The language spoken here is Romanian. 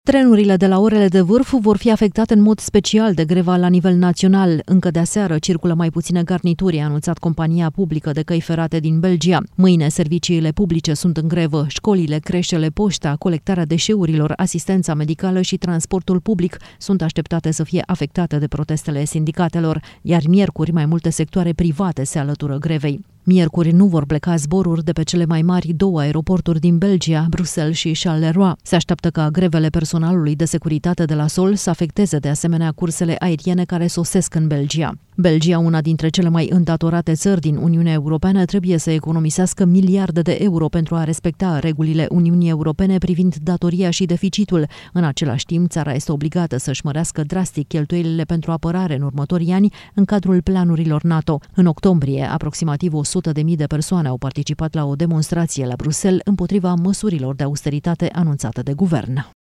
Trenurile de la orele de vârf vor fi afectate în mod special de greva la nivel național. Încă de aseară circulă mai puține garnituri, a anunțat compania publică de căi ferate din Belgia. Mâine serviciile publice sunt în grevă, școlile, creșele, poșta, colectarea deșeurilor, asistența medicală și transportul public sunt așteptate să fie afectate de protestele sindicatelor, iar miercuri mai multe sectoare private se alătură grevei. Miercuri nu vor pleca zboruri de pe cele mai mari două aeroporturi din Belgia, Bruxelles și Charleroi. Se așteaptă ca grevele personalului de securitate de la sol să afecteze de asemenea cursele aeriene care sosesc în Belgia. Belgia, una dintre cele mai îndatorate țări din Uniunea Europeană, trebuie să economisească miliarde de euro pentru a respecta regulile Uniunii Europene privind datoria și deficitul. În același timp, țara este obligată să-și mărească drastic cheltuielile pentru apărare în următorii ani în cadrul planurilor NATO. În octombrie, aproximativ 100.000 de persoane au participat la o demonstrație la Bruxelles împotriva măsurilor de austeritate anunțate de guvern.